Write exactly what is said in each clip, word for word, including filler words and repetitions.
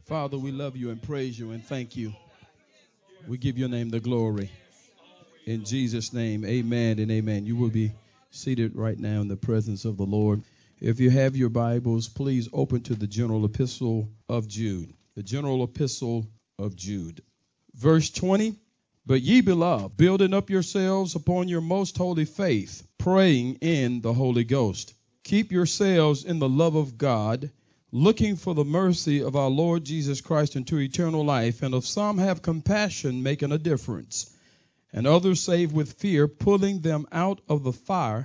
Father, we love you and praise you and thank you. We give your name the glory. In Jesus' name, amen and amen. You will be seated right now in the presence of the Lord. If you have your Bibles, please open to the general epistle of Jude. The general epistle of Jude. Verse twenty, but ye beloved, building up yourselves upon your most holy faith, praying in the Holy Ghost. Keep yourselves in the love of God, looking for the mercy of our Lord Jesus Christ unto eternal life, and of some have compassion, making a difference, and others save with fear, pulling them out of the fire,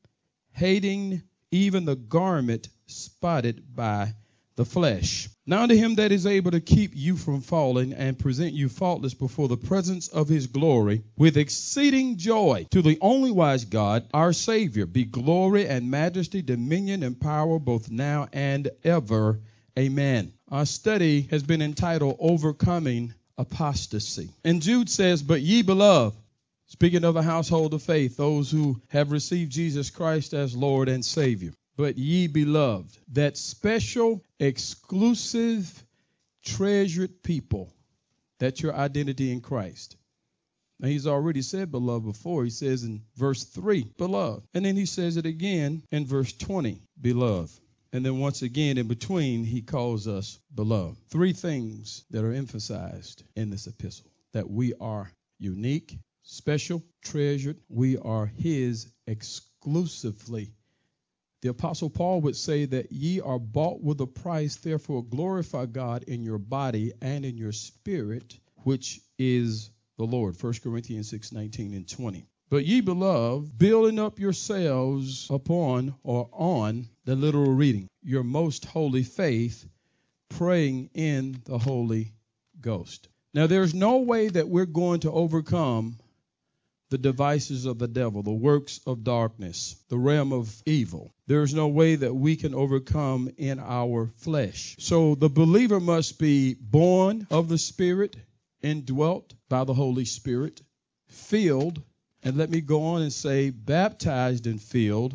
hating even the garment spotted by the flesh. Now unto him that is able to keep you from falling and present you faultless before the presence of his glory with exceeding joy, to the only wise God, our Savior, be glory and majesty, dominion and power both now and ever. Amen. Our study has been entitled Overcoming Apostasy. And Jude says, but ye beloved, speaking of a household of faith, those who have received Jesus Christ as Lord and Savior. But ye beloved, that special, exclusive, treasured people, that's your identity in Christ. Now, he's already said beloved before. He says in verse three, beloved. And then he says it again in verse twenty, beloved. And then once again in between, he calls us beloved. Three things that are emphasized in this epistle: that we are unique, special, treasured. We are his exclusively. The Apostle Paul would say that ye are bought with a price, therefore glorify God in your body and in your spirit, which is the Lord. First Corinthians six, nineteen and twenty. But ye beloved, building up yourselves upon or on the literal reading, your most holy faith, praying in the Holy Ghost. Now there's no way that we're going to overcome the devices of the devil, the works of darkness, the realm of evil. There's no way that we can overcome in our flesh. So the believer must be born of the Spirit, indwelt by the Holy Spirit, filled, and let me go on and say baptized and filled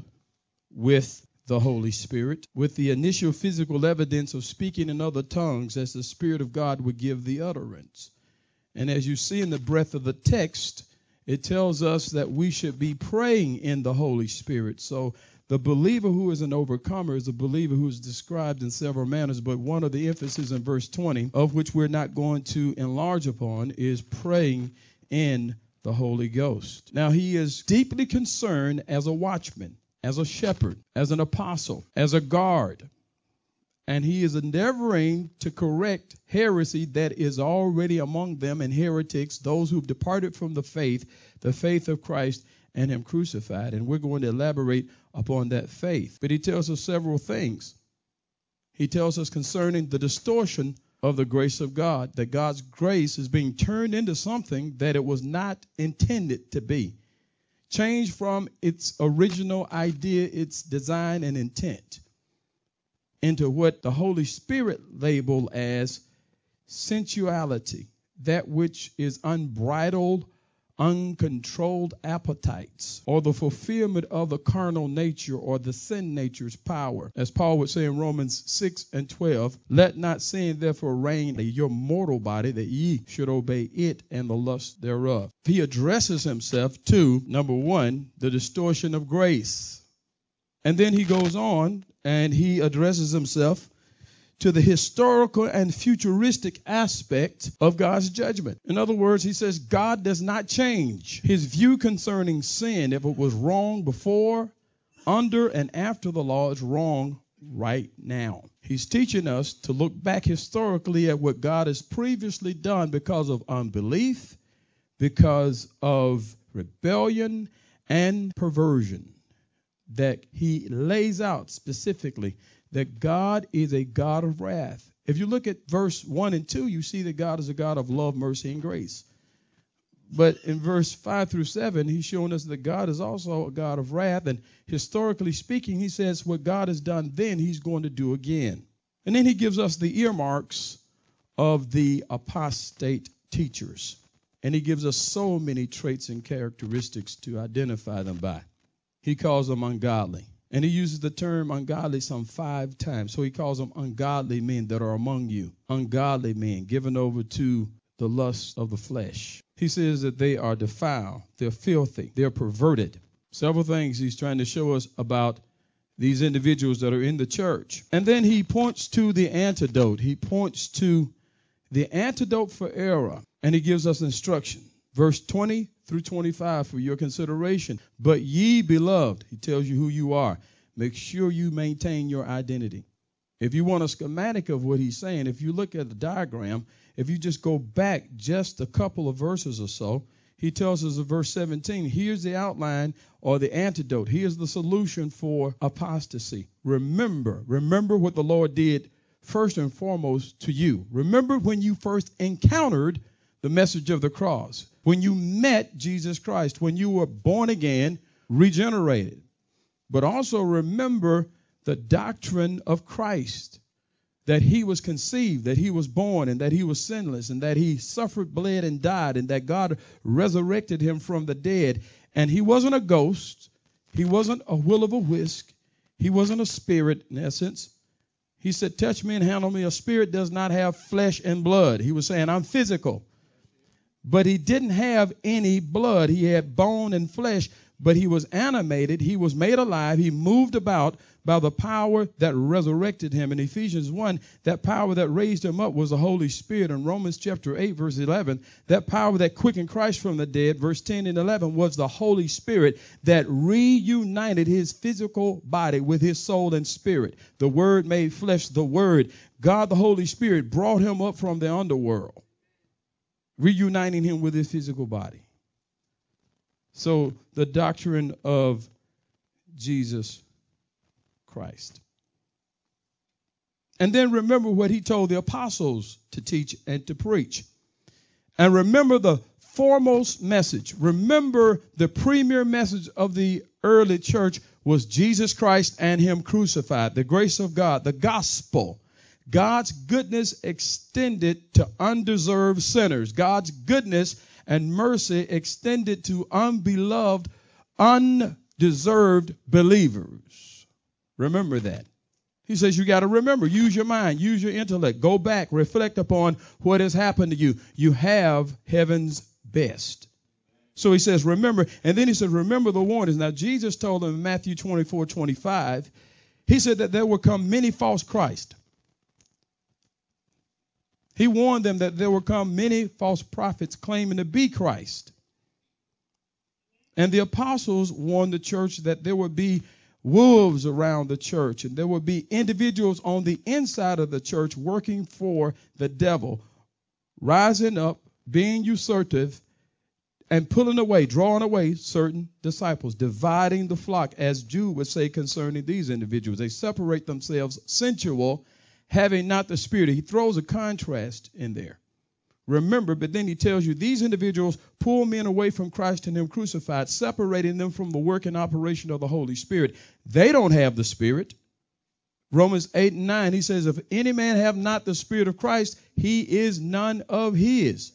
with the Holy Spirit, with the initial physical evidence of speaking in other tongues as the Spirit of God would give the utterance. And as you see in the breadth of the text, it tells us that we should be praying in the Holy Spirit. So the believer who is an overcomer is a believer who is described in several manners, but one of the emphasis in verse twenty, of which we're not going to enlarge upon, is praying in the Holy Ghost. Now, he is deeply concerned as a watchman, as a shepherd, as an apostle, as a guard. And he is endeavoring to correct heresy that is already among them and heretics, those who've departed from the faith, the faith of Christ and him crucified. And we're going to elaborate upon that faith. But he tells us several things. He tells us concerning the distortion of the grace of God, that God's grace is being turned into something that it was not intended to be. Changed from its original idea, its design and intent, into what the Holy Spirit labeled as sensuality, that which is unbridled, uncontrolled appetites, or the fulfillment of the carnal nature or the sin nature's power. As Paul would say in Romans six and twelve, let not sin therefore reign in your mortal body, that ye should obey it and the lust thereof. He addresses himself to, number one, the distortion of grace. And then he goes on and he addresses himself to the historical and futuristic aspect of God's judgment. In other words, he says God does not change. His view concerning sin, if it was wrong before, under, and after the law, is wrong right now. He's teaching us to look back historically at what God has previously done because of unbelief, because of rebellion and perversion, that he lays out specifically that God is a God of wrath. If you look at verse one and two, you see that God is a God of love, mercy, and grace. But in verse five through seven, he's showing us that God is also a God of wrath. And historically speaking, he says what God has done then, he's going to do again. And then he gives us the earmarks of the apostate teachers. And he gives us so many traits and characteristics to identify them by. He calls them ungodly. And he uses the term ungodly some five times. So he calls them ungodly men that are among you. Ungodly men given over to the lust of the flesh. He says that they are defiled. They're filthy. They're perverted. Several things he's trying to show us about these individuals that are in the church. And then he points to the antidote. He points to the antidote for error. And he gives us instruction. Verse twenty through twenty-five for your consideration. But ye beloved, he tells you who you are. Make sure you maintain your identity. If you want a schematic of what he's saying, if you look at the diagram, if you just go back just a couple of verses or so, he tells us in verse seventeen, here's the outline or the antidote. Here's the solution for apostasy. Remember, remember what the Lord did first and foremost to you. Remember when you first encountered the message of the cross, when you met Jesus Christ, when you were born again, regenerated. But also remember the doctrine of Christ, that he was conceived, that he was born, and that he was sinless, and that he suffered, bled, and died, and that God resurrected him from the dead. And he wasn't a ghost. He wasn't a will-o'-the-wisp. He wasn't a spirit, in essence. He said, touch me and handle me. A spirit does not have flesh and blood. He was saying, I'm physical. But he didn't have any blood. He had bone and flesh, but he was animated. He was made alive. He moved about by the power that resurrected him. In Ephesians one, that power that raised him up was the Holy Spirit. In Romans chapter eight, verse eleven, that power that quickened Christ from the dead, verse ten and eleven, was the Holy Spirit that reunited his physical body with his soul and spirit. The Word made flesh, the Word, God the Holy Spirit, brought him up from the underworld, reuniting him with his physical body. So the doctrine of Jesus Christ. And then remember what he told the apostles to teach and to preach. And remember the foremost message. Remember the premier message of the early church was Jesus Christ and him crucified, the grace of God, the gospel. God's goodness extended to undeserved sinners. God's goodness and mercy extended to unbeloved, undeserved believers. Remember that. He says you got to remember, use your mind, use your intellect, go back, reflect upon what has happened to you. You have heaven's best. So he says, remember, and then he says, remember the warnings. Now, Jesus told them in Matthew twenty-four, twenty-five, he said that there will come many false Christ. He warned them that there will come many false prophets claiming to be Christ. And the apostles warned the church that there would be wolves around the church, and there would be individuals on the inside of the church working for the devil, rising up, being usurpative, and pulling away, drawing away certain disciples, dividing the flock, as Jude would say concerning these individuals. They separate themselves, sensual, having not the Spirit. He throws a contrast in there. Remember, but then he tells you these individuals pull men away from Christ and him crucified, separating them from the work and operation of the Holy Spirit. They don't have the Spirit. Romans eight and nine, he says, if any man have not the Spirit of Christ, he is none of his.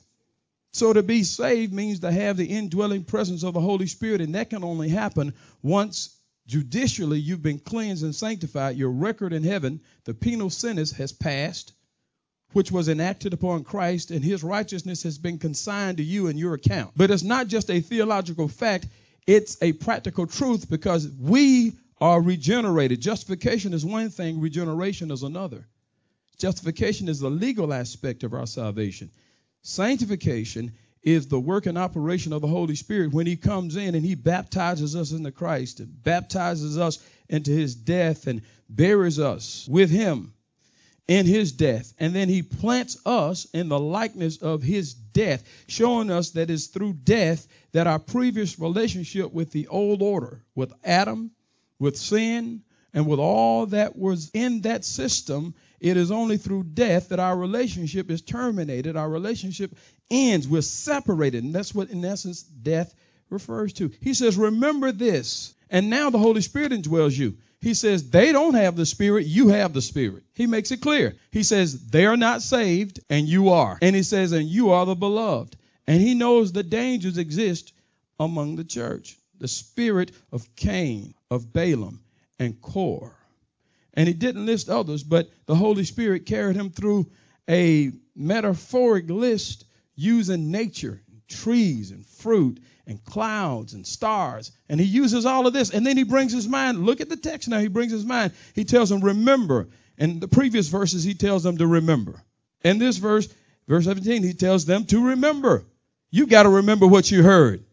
So to be saved means to have the indwelling presence of the Holy Spirit, and that can only happen once judicially you've been cleansed and sanctified. Your record in heaven, the penal sentence has passed, which was enacted upon Christ, and his righteousness has been consigned to you in your account. But it's not just a theological fact, it's a practical truth, because we are regenerated. Justification is one thing, regeneration is another. Justification is the legal aspect of our salvation. Sanctification is the work and operation of the Holy Spirit when he comes in and he baptizes us into Christ and baptizes us into his death and buries us with him in his death. And then he plants us in the likeness of his death, showing us that it's through death that our previous relationship with the old order, with Adam, with sin, and with all that was in that system, it is only through death that our relationship is terminated. Our relationship ends. We're separated. And that's what, in essence, death refers to. He says, remember this. And now the Holy Spirit indwells you. He says, they don't have the Spirit. You have the Spirit. He makes it clear. He says, they are not saved, and you are. And he says, and you are the beloved. And he knows the dangers exist among the church. The spirit of Cain, of Balaam, and Core. And he didn't list others, but the Holy Spirit carried him through a metaphoric list using nature, trees and fruit and clouds and stars. And he uses all of this. And then he brings his mind. Look at the text now. He brings his mind. He tells them, remember. In the previous verses, he tells them to remember. In this verse, verse seventeen, he tells them to remember. You got to remember what you heard.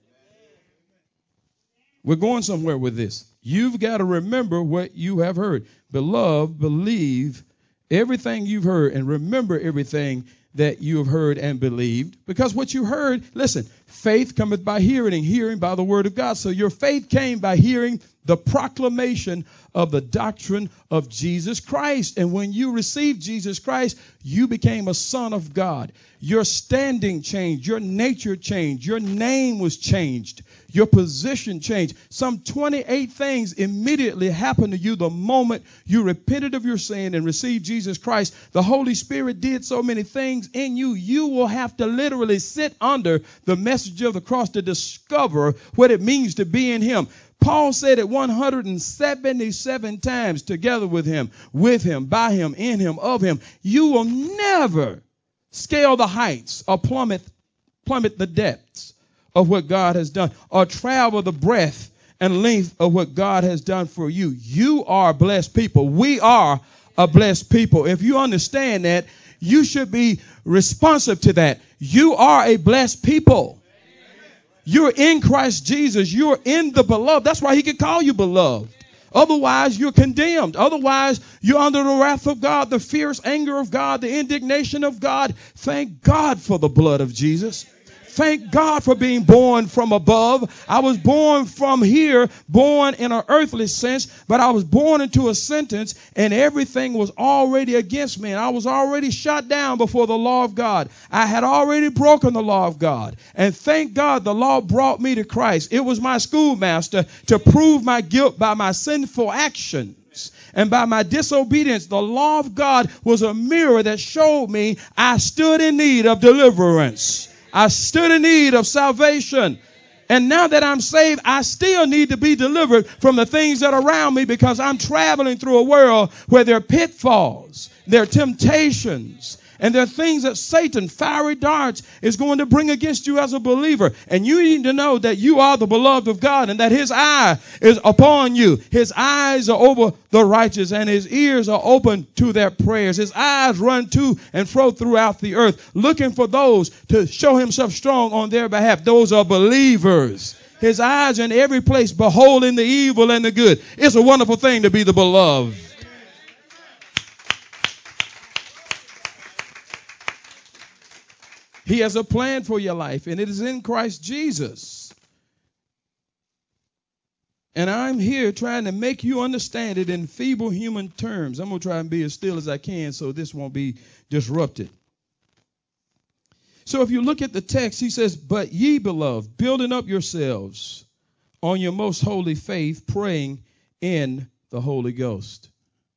We're going somewhere with this. You've got to remember what you have heard. Beloved, believe everything you've heard and remember everything that you have heard and believed. Because what you heard, listen, faith cometh by hearing and hearing by the word of God. So your faith came by hearing the proclamation of the doctrine of Jesus Christ. And when you received Jesus Christ, you became a son of God. Your standing changed. Your nature changed. Your name was changed. Your position changed. Some twenty-eight things immediately happened to you the moment you repented of your sin and received Jesus Christ. The Holy Spirit did so many things in you. You will have to literally sit under the message of the cross to discover what it means to be in Him. Paul said it one hundred seventy-seven times, together with Him, with Him, by Him, in Him, of Him. You will never scale the heights or plummet, plummet the depths of what God has done, or travel the breadth and length of what God has done for you. You are a blessed people. We are a blessed people. If you understand that, you should be responsive to that. You are a blessed people. You're in Christ Jesus. You're in the beloved. That's why He can call you beloved. Otherwise, you're condemned. Otherwise, you're under the wrath of God, the fierce anger of God, the indignation of God. Thank God for the blood of Jesus. Thank God for being born from above. I was born from here, born in an earthly sense, but I was born into a sentence, and everything was already against me. And I was already shot down before the law of God. I had already broken the law of God. And thank God the law brought me to Christ. It was my schoolmaster to prove my guilt by my sinful actions. And by my disobedience, the law of God was a mirror that showed me I stood in need of deliverance. I stood in need of salvation. And now that I'm saved, I still need to be delivered from the things that are around me, because I'm traveling through a world where there are pitfalls, there are temptations, and there are things that Satan, fiery darts, is going to bring against you as a believer. And you need to know that you are the beloved of God and that His eye is upon you. His eyes are over the righteous and His ears are open to their prayers. His eyes run to and fro throughout the earth, looking for those to show Himself strong on their behalf. Those are believers. His eyes are in every place, beholding the evil and the good. It's a wonderful thing to be the beloved. He has a plan for your life, and it is in Christ Jesus. And I'm here trying to make you understand it in feeble human terms. I'm going to try and be as still as I can so this won't be disrupted. So if you look at the text, he says, but ye, beloved, building up yourselves on your most holy faith, praying in the Holy Ghost.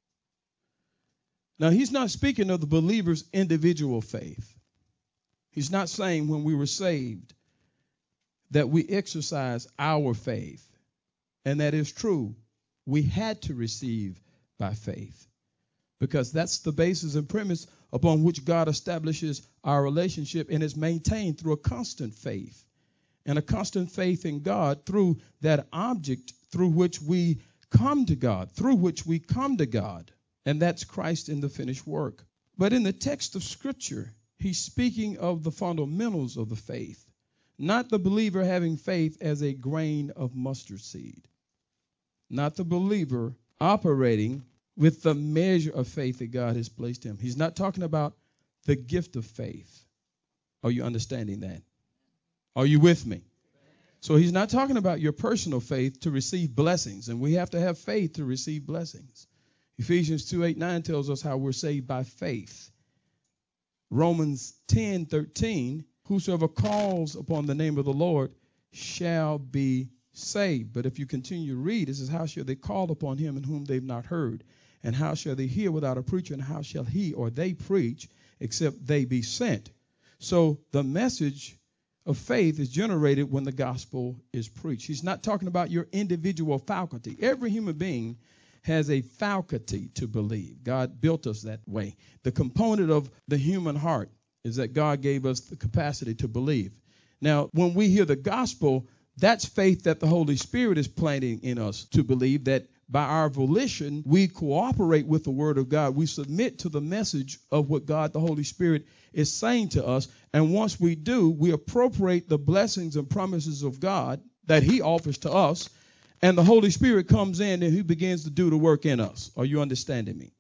Now, he's not speaking of the believer's individual faith. He's not saying when we were saved that we exercise our faith. And that is true. We had to receive by faith, because that's the basis and premise upon which God establishes our relationship, and is maintained through a constant faith. And a constant faith in God through that object through which we come to God, through which we come to God. And that's Christ in the finished work. But in the text of Scripture, he's speaking of the fundamentals of the faith, not the believer having faith as a grain of mustard seed, not the believer operating with the measure of faith that God has placed him. He's not talking about the gift of faith. Are you understanding that? Are you with me? So he's not talking about your personal faith to receive blessings, and we have to have faith to receive blessings. Ephesians two, eight, nine tells us how we're saved by faith. Romans ten, thirteen, whosoever calls upon the name of the Lord shall be saved. But if you continue to read, it says, how shall they call upon him in whom they've not heard? And how shall they hear without a preacher? And how shall he or they preach except they be sent? So the message of faith is generated when the gospel is preached. He's not talking about your individual faculty. Every human being has a faculty to believe. God built us that way. The component of the human heart is that God gave us the capacity to believe. Now, when we hear the gospel, that's faith that the Holy Spirit is planting in us to believe, that by our volition, we cooperate with the Word of God. We submit to the message of what God, the Holy Spirit, is saying to us. And once we do, we appropriate the blessings and promises of God that He offers to us. And the Holy Spirit comes in and He begins to do the work in us. Are you understanding me?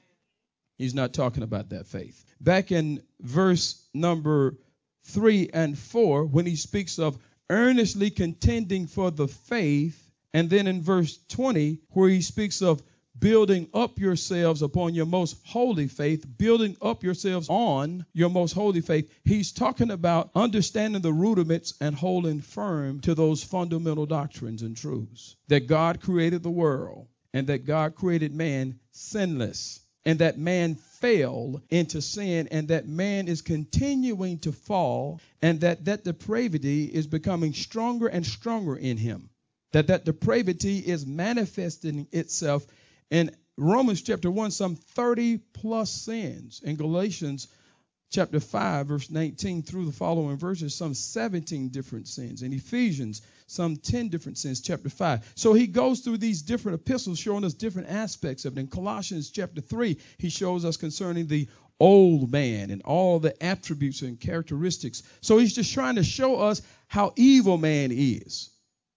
He's not talking about that faith. Back in verse number three and four, when he speaks of earnestly contending for the faith, and then in verse twenty, where he speaks of building up yourselves upon your most holy faith, building up yourselves on your most holy faith, he's talking about understanding the rudiments and holding firm to those fundamental doctrines and truths. That God created the world, and that God created man sinless, and that man fell into sin, and that man is continuing to fall, and that that depravity is becoming stronger and stronger in him. That that depravity is manifesting itself in Romans chapter one, some thirty plus sins. In Galatians chapter five, verse nineteen through the following verses, some seventeen different sins. In Ephesians, some ten different sins, chapter five. So he goes through these different epistles showing us different aspects of it. In Colossians chapter three, he shows us concerning the old man and all the attributes and characteristics. So he's just trying to show us how evil man is.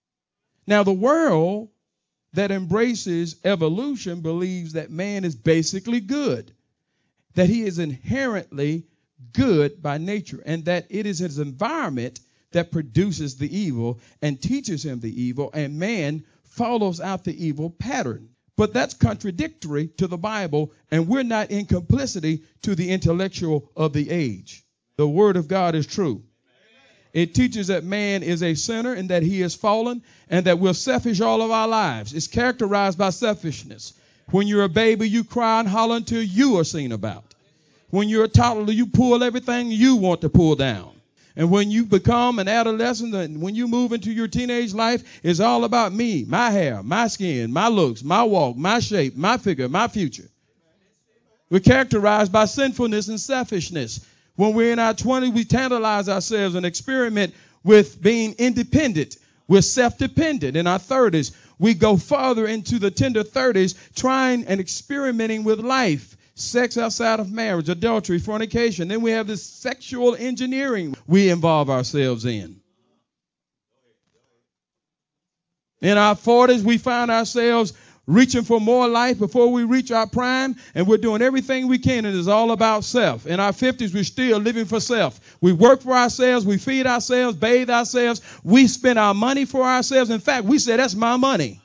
Now, the world that embraces evolution believes that man is basically good, that he is inherently good by nature, and that it is his environment that produces the evil and teaches him the evil, and man follows out the evil pattern. But that's contradictory to the Bible, and we're not in complicity to the intellectual of the age. The Word of God is true. It teaches that man is a sinner and that he is fallen and that we're selfish all of our lives. It's characterized by selfishness. When you're a baby, you cry and holler until you are seen about. When you're a toddler, you pull everything you want to pull down. And when you become an adolescent and when you move into your teenage life, it's all about me, my hair, my skin, my looks, my walk, my shape, my figure, my future. We're characterized by sinfulness and selfishness. When we're in our twenties, we tantalize ourselves and experiment with being independent. We're self-dependent. In our thirties, we go farther into the tender thirties, trying and experimenting with life. Sex outside of marriage, adultery, fornication. Then we have this sexual engineering we involve ourselves in. In our forties, we find ourselves reaching for more life before we reach our prime, and we're doing everything we can, and it's all about self. In our fifties, we're still living for self. We work for ourselves, we feed ourselves, bathe ourselves, we spend our money for ourselves. In fact, we say, that's my money.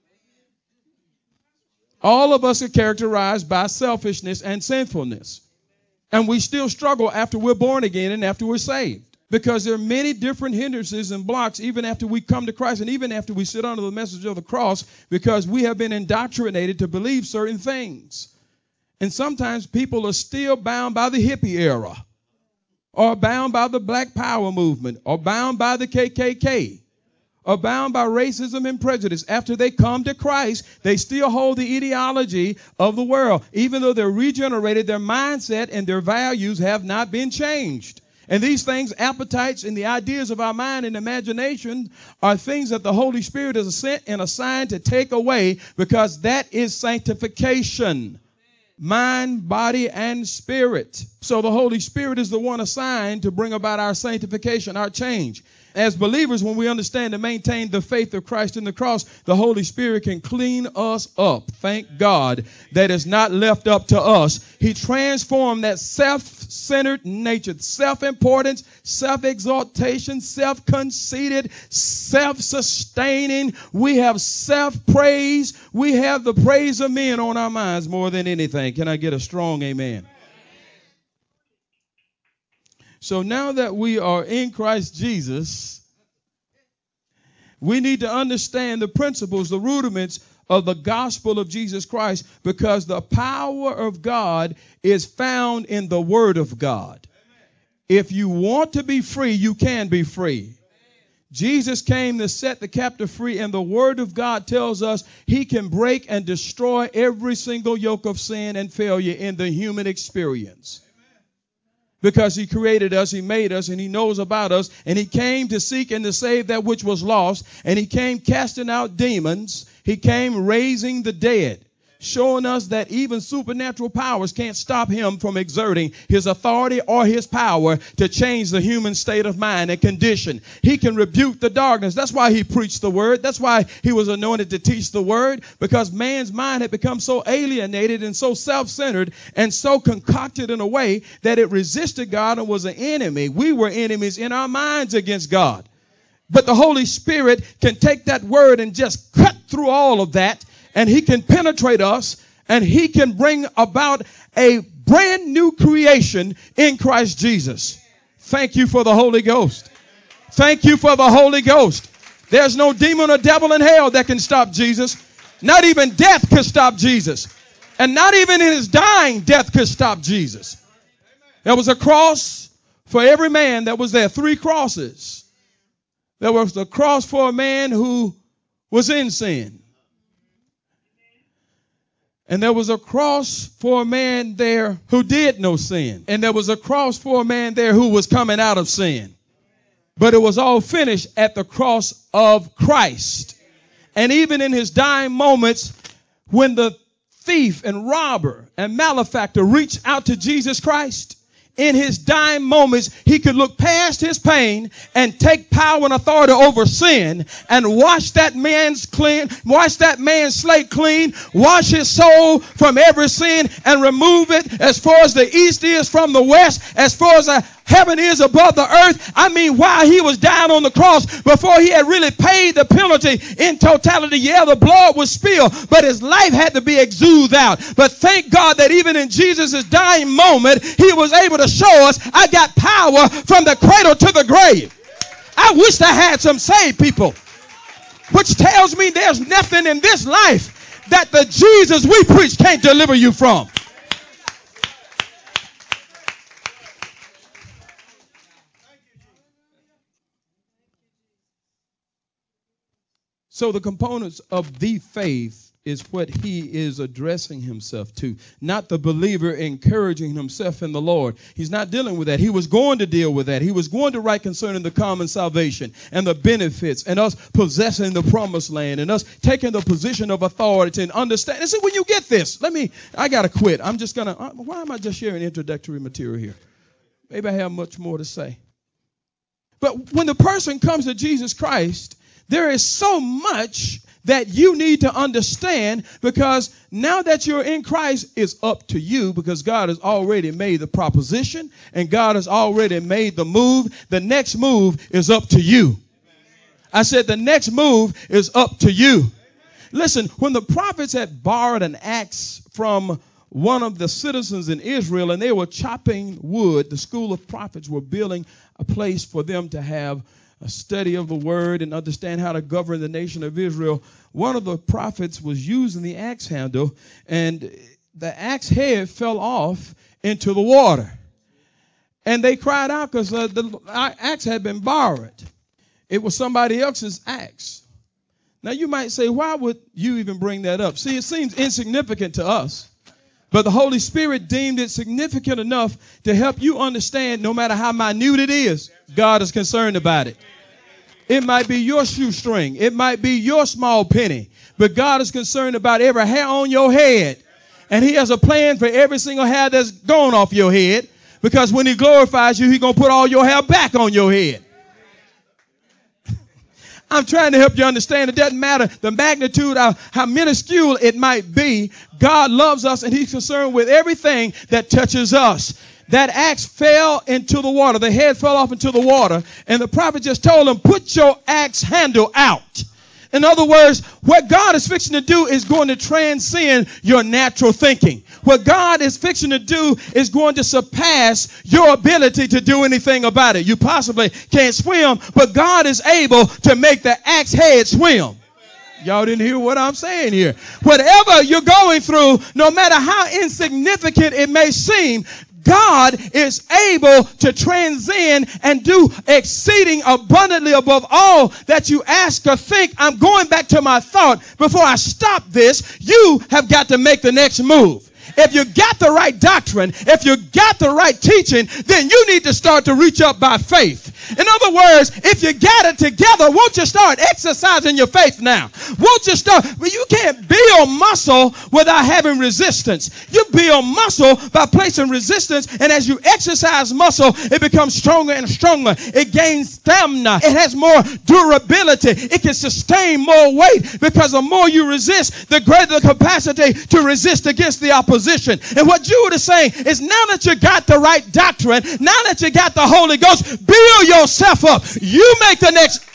All of us are characterized by selfishness and sinfulness, and we still struggle after we're born again and after we're saved. Because there are many different hindrances and blocks even after we come to Christ and even after we sit under the message of the cross, because we have been indoctrinated to believe certain things. And sometimes people are still bound by the hippie era, or bound by the Black Power movement, or bound by the K K K, or bound by racism and prejudice. After they come to Christ, they still hold the ideology of the world. Even though they're regenerated, their mindset and their values have not been changed. And these things, appetites and the ideas of our mind and imagination, are things that the Holy Spirit is sent and assigned to take away, because that is sanctification. Mind, body, and spirit. So the Holy Spirit is the one assigned to bring about our sanctification, our change. As believers, when we understand and maintain the faith of Christ in the cross, the Holy Spirit can clean us up. Thank God that is not left up to us. He transformed that self-centered nature, self-importance, self-exaltation, self-conceited, self-sustaining. We have self-praise. We have the praise of men on our minds more than anything. Can I get a strong amen? So now that we are in Christ Jesus, we need to understand the principles, the rudiments of the gospel of Jesus Christ, because the power of God is found in the Word of God. If you want to be free, you can be free. Jesus came to set the captive free, and the Word of God tells us he can break and destroy every single yoke of sin and failure in the human experience. Because he created us, he made us, and he knows about us, and he came to seek and to save that which was lost, and he came casting out demons, he came raising the dead, showing us that even supernatural powers can't stop him from exerting his authority or his power to change the human state of mind and condition. He can rebuke the darkness. That's why he preached the word. That's why he was anointed to teach the word, because man's mind had become so alienated and so self-centered and so concocted in a way that it resisted God and was an enemy. We were enemies in our minds against God. But the Holy Spirit can take that word and just cut through all of that, and he can penetrate us, and he can bring about a brand new creation in Christ Jesus. Thank you for the Holy Ghost. Thank you for the Holy Ghost. There's no demon or devil in hell that can stop Jesus. Not even death could stop Jesus. And not even in his dying, death could stop Jesus. There was a cross for every man that was there. Three crosses. There was a cross for a man who was in sin. And there was a cross for a man there who did no sin. And there was a cross for a man there who was coming out of sin. But it was all finished at the cross of Christ. And even in his dying moments, when the thief and robber and malefactor reached out to Jesus Christ, in his dying moments, he could look past his pain and take power and authority over sin and wash that man's clean, wash that man's slate clean, wash his soul from every sin and remove it as far as the east is from the west, as far as the heaven is above the earth. I mean, while he was dying on the cross, before he had really paid the penalty in totality, yeah, the blood was spilled, but his life had to be exuded out. But thank God that even in Jesus' dying moment, he was able to show us, I got power from the cradle to the grave. I wish I had some saved people, which tells me there's nothing in this life that the Jesus we preach can't deliver you from. So the components of the faith is what he is addressing himself to, not the believer encouraging himself in the Lord. He's not dealing with that. He was going to deal with that. He was going to write concerning the common salvation and the benefits and us possessing the promised land and us taking the position of authority and understand. And see, when you get this, let me, I got to quit. I'm just going to, why am I just sharing introductory material here? Maybe I have much more to say. But when the person comes to Jesus Christ, there is so much that you need to understand, because now that you're in Christ, it's up to you, because God has already made the proposition and God has already made the move. The next move is up to you. I said the next move is up to you. Listen, when the prophets had borrowed an axe from one of the citizens in Israel and they were chopping wood, the school of prophets were building a place for them to have a study of the word and understand how to govern the nation of Israel. One of the prophets was using the axe handle, and the axe head fell off into the water. And they cried out because uh, the axe had been borrowed. It was somebody else's axe. Now you might say, why would you even bring that up? See, it seems insignificant to us, but the Holy Spirit deemed it significant enough to help you understand, no matter how minute it is, God is concerned about it. It might be your shoestring. It might be your small penny. But God is concerned about every hair on your head. And he has a plan for every single hair that's gone off your head. Because when he glorifies you, he's going to put all your hair back on your head. I'm trying to help you understand. It doesn't matter the magnitude of how minuscule it might be. God loves us, and he's concerned with everything that touches us. That axe fell into the water. The head fell off into the water. And the prophet just told him, put your axe handle out. In other words, what God is fixing to do is going to transcend your natural thinking. What God is fixing to do is going to surpass your ability to do anything about it. You possibly can't swim, but God is able to make the axe head swim. Y'all didn't hear what I'm saying here. Whatever you're going through, no matter how insignificant it may seem, God is able to transcend and do exceeding abundantly above all that you ask or think. I'm going back to my thought before I stop this. You have got to make the next move. If you got the right doctrine, if you got the right teaching, then you need to start to reach up by faith. In other words, if you got it together, won't you start exercising your faith now? Won't you start? Well, you can't build muscle without having resistance. You build muscle by placing resistance, and as you exercise muscle, it becomes stronger and stronger. It gains stamina. It has more durability. It can sustain more weight because the more you resist, the greater the capacity to resist against the opposition. And what Jude is saying is, now that you got the right doctrine, now that you got the Holy Ghost, build yourself up. You make the next.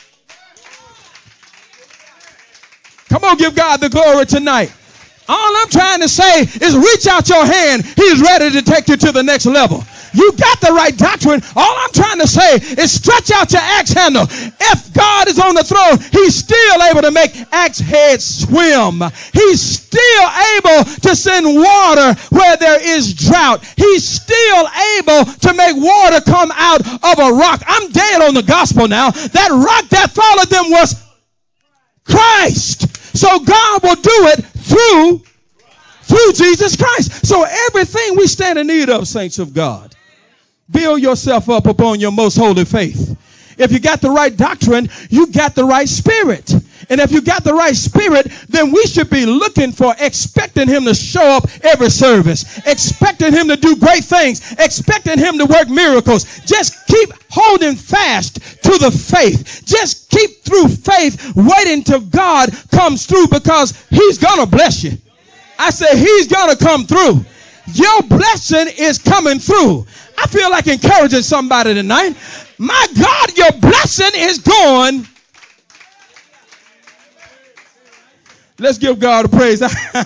Come on, give God the glory tonight. All I'm trying to say is reach out your hand. He's ready to take you to the next level. You got the right doctrine. All I'm trying to say is stretch out your axe handle. If God is on the throne, he's still able to make axe heads swim. He's still able to send water where there is drought. He's still able to make water come out of a rock. I'm dead on the gospel now. That rock that followed them was Christ. So God will do it through, through Jesus Christ. So everything we stand in need of, saints of God, build yourself up upon your most holy faith. If you got the right doctrine, you got the right spirit. And if you got the right spirit, then we should be looking for, expecting him to show up every service, expecting him to do great things, expecting him to work miracles. Just keep holding fast to the faith. Just keep through faith, waiting till God comes through, because he's going to bless you. I say he's going to come through. Your blessing is coming through. I feel like encouraging somebody tonight. My God, your blessing is going. Let's give God a praise.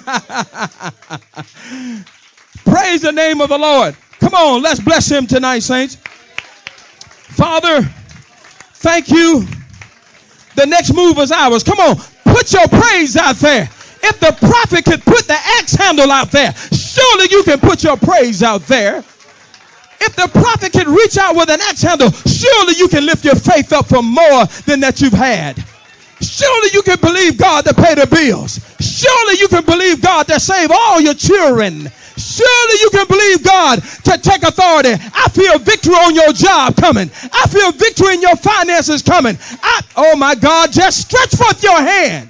Praise the name of the Lord. Come on, let's bless him tonight, saints. Father, thank you. The next move is ours. Come on, put your praise out there. If the prophet could put the axe handle out there, surely you can put your praise out there. If the prophet can reach out with an axe handle, surely you can lift your faith up for more than that you've had. Surely you can believe God to pay the bills. Surely you can believe God to save all your children. Surely you can believe God to take authority. I feel victory on your job coming. I feel victory in your finances coming. I, oh my God, just stretch forth your hand.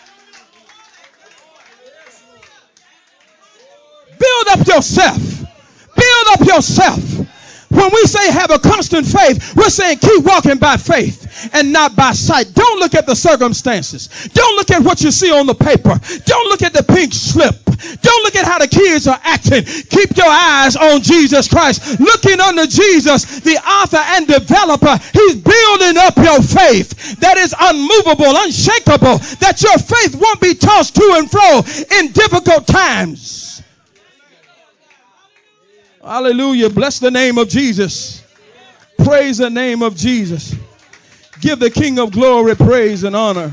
Build up yourself. Build up yourself. When we say have a constant faith, we're saying keep walking by faith and not by sight. Don't look at the circumstances. Don't look at what you see on the paper. Don't look at the pink slip. Don't look at how the kids are acting. Keep your eyes on Jesus Christ. Looking unto Jesus, the author and developer. He's building up your faith that is unmovable, unshakable, that your faith won't be tossed to and fro in difficult times. Hallelujah. Bless the name of Jesus. Praise the name of Jesus. Give the King of glory praise and honor.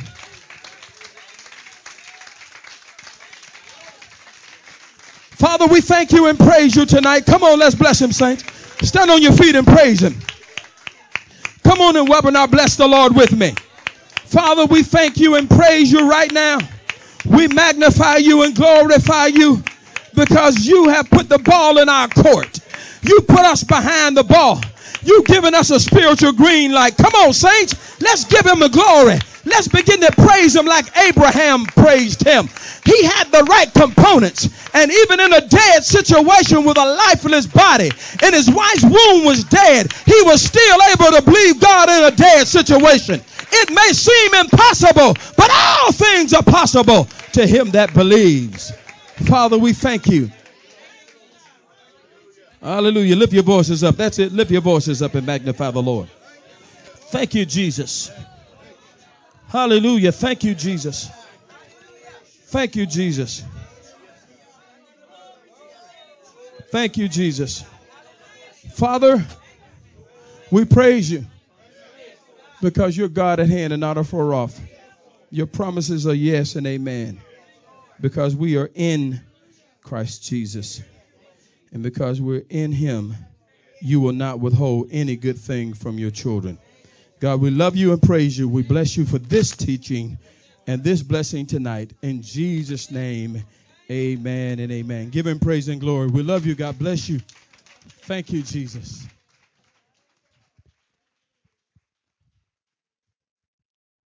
Father, we thank you and praise you tonight. Come on, let's bless him, saints. Stand on your feet and praise him. Come on and webinar, bless the Lord with me. Father, we thank you and praise you right now. We magnify you and glorify you, because you have put the ball in our court. You put us behind the ball. You've given us a spiritual green light. Come on, saints. Let's give him the glory. Let's begin to praise him like Abraham praised him. He had the right components. And even in a dead situation with a lifeless body, and his wife's womb was dead, he was still able to believe God in a dead situation. It may seem impossible, but all things are possible to him that believes. Father, we thank you. Hallelujah. Lift your voices up. That's it. Lift your voices up and magnify the Lord. Thank you, Jesus. Hallelujah. Thank you, Jesus. Thank you, Jesus. Thank you, Jesus. Father, we praise you because you're God at hand and not afar off. Your promises are yes and amen, because we are in Christ Jesus. And because we're in him, you will not withhold any good thing from your children. God, we love you and praise you. We bless you for this teaching and this blessing tonight. In Jesus' name, amen and amen. Give him praise and glory. We love you. God bless you. Thank you, Jesus.